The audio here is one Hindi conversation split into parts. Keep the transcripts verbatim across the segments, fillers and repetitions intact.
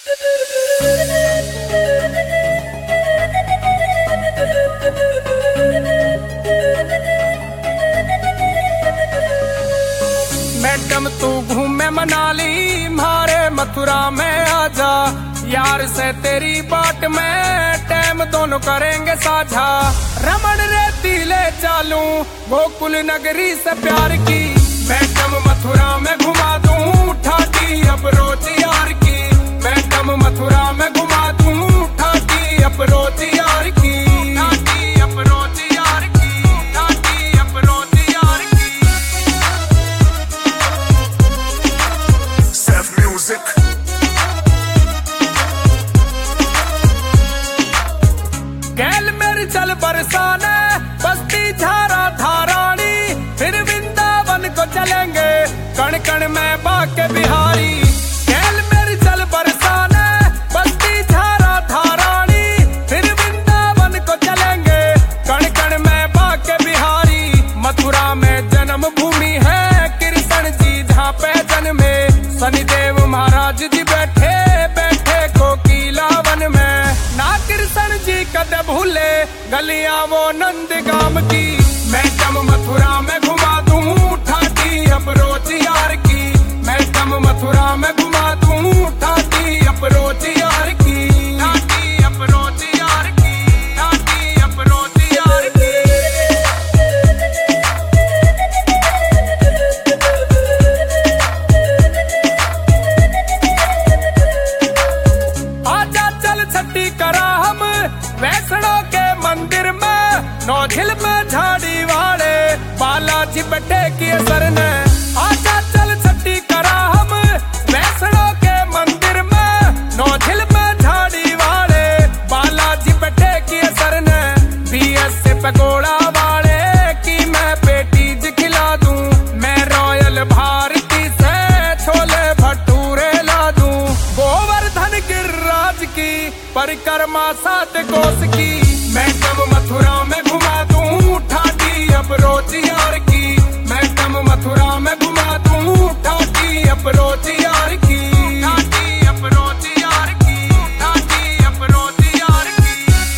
मैडम तू घूमे मनाली मारे मथुरा में आजा, यार से तेरी बाट में टाइम दोनों करेंगे साझा। रमन रेती ले चालू गोकुल नगरी से प्यार की, मैडम मथुरा में घुमा दूं ठाटी अब रोज यार की। मैडम मथुरा में घुमा दूं ठाटी अब रोज यार की, ठाटी अब रोज यार की, ठाटी अब रोज यार की। Seth Music। गैल मेरी चल बरसाने बस्ती झारा धारानी, फिर वृंदावन को चलेंगे कण कण में बाके बिहारी। गैल मेरी चल बरसाने बस्ती झारा धारानी, फिर वृंदावन को चलेंगे कण कण में बाके बिहारी। मथुरा में जन्म भूमि है कृष्ण जी जहाँ पे जन्मे, शनिदेव महाराज जी बैठे बैठे कोकिला वन में। ना कृष्ण जी कद भूले गलियां वो नंदगाम की, मैडम मथुरा में घुमा दूं ठाटी अब रोज यार की। मैडम मथुरा में घुमा दूं ठाटी अब रोज यार की, ठाटी अब रोज यार की, ठाटी अब रोज यार की। आजा चल छठी करा हम वैष्णो के मंदिर में, नौझिल में झाड़ी वाले बालाजी बैठे किए सर ने। आजा चल छठी करा हम वैष्णो के मंदिर में, नौझिल में झाड़ी वाले बालाजी बैठे किए सर ने। बीएस से पकोड़ा वाले की मैं पेटी खिला दूं, मैं रॉयल भारती से छोले भटूरे ला दूं। गोवर्धन गिरिराज की परिक्रमा सात कोस की, मैडम मथुरा में घुमा दूं ठाटी अब रोज यार की। मैडम मथुरा में घुमा दूं ठाटी अब रोज यार की, ठाटी अब रोज यार की, ठाटी अब रोज यार की।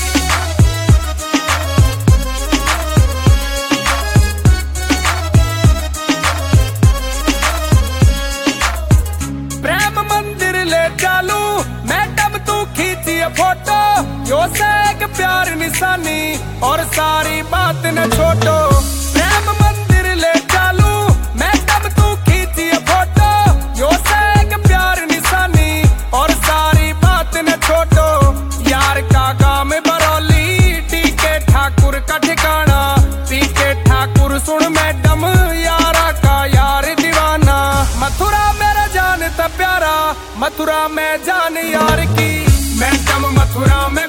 प्रेम मंदिर ले चालू मैडम तू खींचिए फोटो, यो से एक प्यार निशानी और सारी बात न छोटो। प्रेम मंदिर ले चालू मैडम तू खींचिए फोटो, यो से एक प्यार निशानी और सारी बात न छोटो। यार का गाँव बरौली टीके ठाकुर का ठिकाना, पीके ठाकुर सुन मैडम यारा का यार दीवाना। मथुरा मेरा जानता प्यारा मथुरा में जान यार की, मैडम मथुरा में